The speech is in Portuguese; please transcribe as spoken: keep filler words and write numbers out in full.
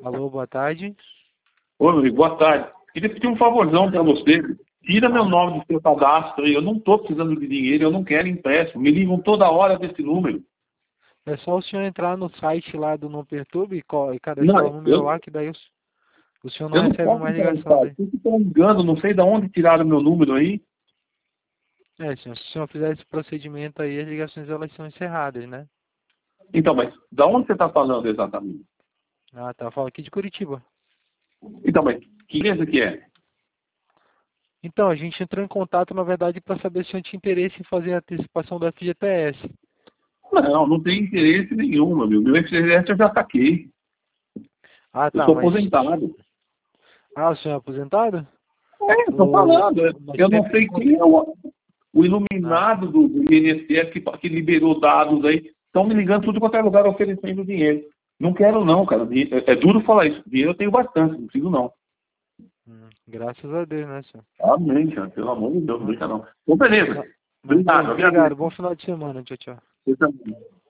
Alô, boa tarde. Ô, meu amigo, boa tarde. Queria pedir um favorzão para você. Tira meu nome do seu cadastro aí. Eu não estou precisando de dinheiro, eu não quero empréstimo. Me ligam toda hora desse número. É só o senhor entrar no site lá do Não Perturbe e co- e cadastrar o Não, número eu, lá, que daí o, o senhor não eu não recebe posso mais entrar no ligação site. daí. Vocês estão ligando, não sei de onde tiraram meu número aí. É, senhor, se o senhor fizer esse procedimento aí, as ligações elas são encerradas, né? Então, mas da onde você está falando exatamente? Ah, tá. Eu falo aqui de Curitiba. Então, mas que empresa que é? Então, a gente entrou em contato, na verdade, para saber se o senhor tinha interesse em fazer a antecipação do F G T S. Não, não tem interesse nenhum, meu amigo. Meu F G T S eu já saquei. Ah, Eu tá, sou mas... aposentado. Ah, o senhor é aposentado? É, estou O... falando. Mas Eu não teve algum... sei quem é o, o Ah, iluminado do I N S S que, que liberou dados aí. Estão me ligando tudo quanto é lugar oferecendo dinheiro. Não quero não, cara. É, é duro falar isso. Dinheiro eu tenho bastante, não preciso não. hum, graças a Deus, né, senhor? Amém, cara. Pelo amor de Deus, não Mas, brinca não. Então, beleza. mas, mas tá Obrigado, bem. Obrigado. agradeço. Bom final de semana. Tchau, tchau. Você também.